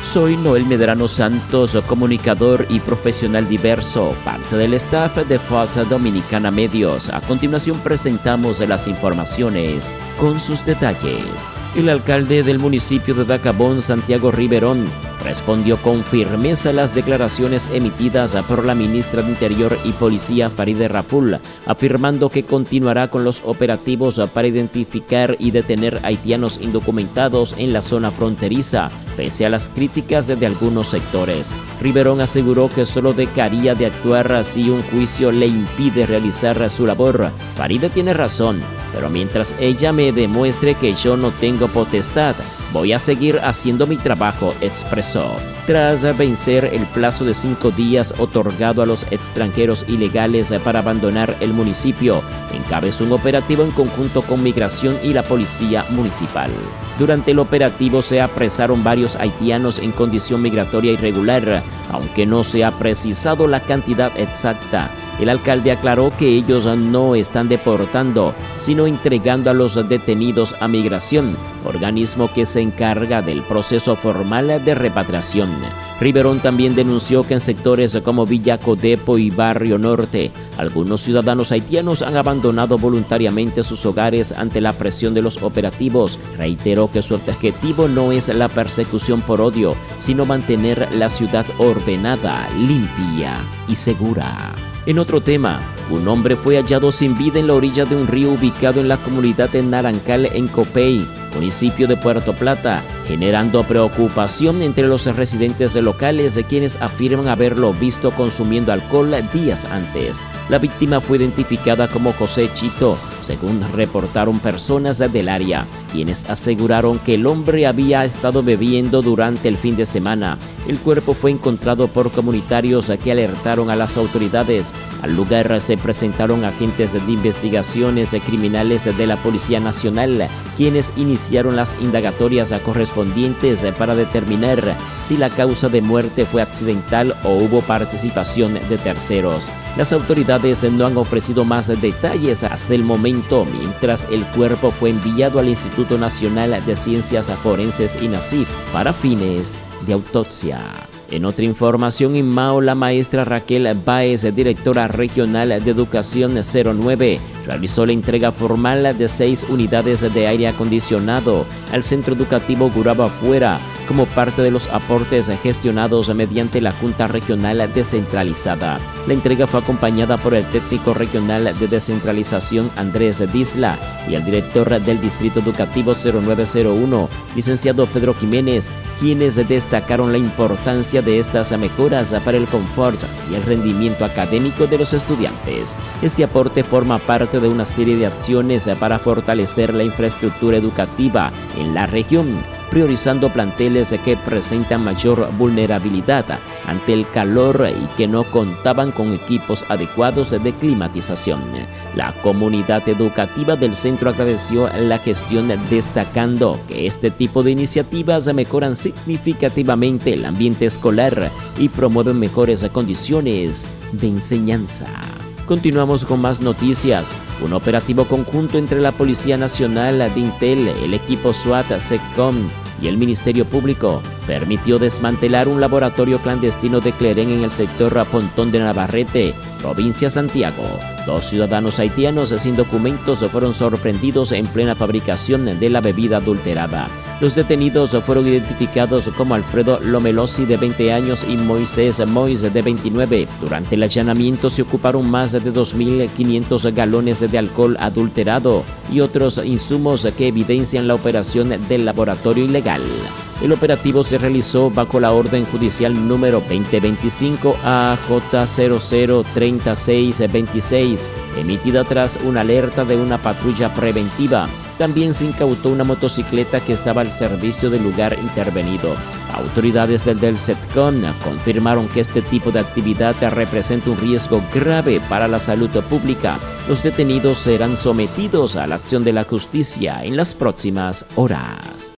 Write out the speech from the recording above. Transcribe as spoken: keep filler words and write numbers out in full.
Soy Noel Medrano Santos, comunicador y profesional diverso, parte del staff de Fox Dominicana Medios. A continuación presentamos las informaciones con sus detalles. El alcalde del municipio de Dajabón, Santiago Riverón, respondió con firmeza a las declaraciones emitidas por la ministra de Interior y Policía, Farideh Raful, afirmando que continuará con los operativos para identificar y detener haitianos indocumentados en la zona fronteriza, pese a las críticas de algunos sectores. Riverón aseguró que solo dejaría de actuar si un juicio le impide realizar su labor. Farideh tiene razón, pero mientras ella me demuestre que yo no tengo potestad, voy a seguir haciendo mi trabajo, expresó. Tras vencer el plazo de cinco días otorgado a los extranjeros ilegales para abandonar el municipio, encabezó un operativo en conjunto con Migración y la Policía Municipal. Durante el operativo se apresaron varios haitianos en condición migratoria irregular, aunque no se ha precisado la cantidad exacta. El alcalde aclaró que ellos no están deportando, sino entregando a los detenidos a Migración, organismo que se encarga del proceso formal de repatriación. Riverón también denunció que en sectores como Villa Codepo y Barrio Norte, algunos ciudadanos haitianos han abandonado voluntariamente sus hogares ante la presión de los operativos. Reiteró que su objetivo no es la persecución por odio, sino mantener la ciudad ordenada, limpia y segura. En otro tema, un hombre fue hallado sin vida en la orilla de un río ubicado en la comunidad de Narancal, en Copey, municipio de Puerto Plata, generando preocupación entre los residentes locales, de quienes afirman haberlo visto consumiendo alcohol días antes. La víctima fue identificada como José Chito, según reportaron personas del área, quienes aseguraron que el hombre había estado bebiendo durante el fin de semana. El cuerpo fue encontrado por comunitarios que alertaron a las autoridades. Al lugar se presentaron agentes de investigaciones criminales de la Policía Nacional, quienes iniciaron las indagatorias correspondientes para determinar si la causa de muerte fue accidental o hubo participación de terceros. Las autoridades no han ofrecido más detalles hasta el momento, mientras el cuerpo fue enviado al Instituto Nacional de Ciencias Forenses INACIF para fines de autopsia. En otra información, en Mao, la maestra Raquel Báez, directora regional de Educación cero nueve, realizó la entrega formal de seis unidades de aire acondicionado al Centro Educativo Gurabo Afuera, como parte de los aportes gestionados mediante la Junta Regional Descentralizada. La entrega fue acompañada por el técnico regional de descentralización Andrés Disla y el director del Distrito Educativo cero nueve cero uno, licenciado Pedro Jiménez, quienes destacaron la importancia de estas mejoras para el confort y el rendimiento académico de los estudiantes. Este aporte forma parte de una serie de acciones para fortalecer la infraestructura educativa en la región, priorizando planteles que presentan mayor vulnerabilidad ante el calor y que no contaban con equipos adecuados de climatización. La comunidad educativa del centro agradeció la gestión, destacando que este tipo de iniciativas mejoran significativamente el ambiente escolar y promueven mejores condiciones de enseñanza. Continuamos con más noticias. Un operativo conjunto entre la Policía Nacional, Dintel, el equipo SWAT, SECCOM y el Ministerio Público permitió desmantelar un laboratorio clandestino de Clerén en el sector Pontón de Navarrete, provincia Santiago. Dos ciudadanos haitianos sin documentos fueron sorprendidos en plena fabricación de la bebida adulterada. Los detenidos fueron identificados como Alfredo Lomelosi, de veinte años, y Moisés Mois, de veintinueve. Durante el allanamiento se ocuparon más de dos mil quinientos galones de alcohol adulterado y otros insumos que evidencian la operación del laboratorio ilegal. El operativo se realizó bajo la orden judicial número veinte veinticinco A J cero cero treinta y seis veintiséis, emitida tras una alerta de una patrulla preventiva. También se incautó una motocicleta que estaba al servicio del lugar intervenido. Autoridades del, del SECCOM confirmaron que este tipo de actividad representa un riesgo grave para la salud pública. Los detenidos serán sometidos a la acción de la justicia en las próximas horas.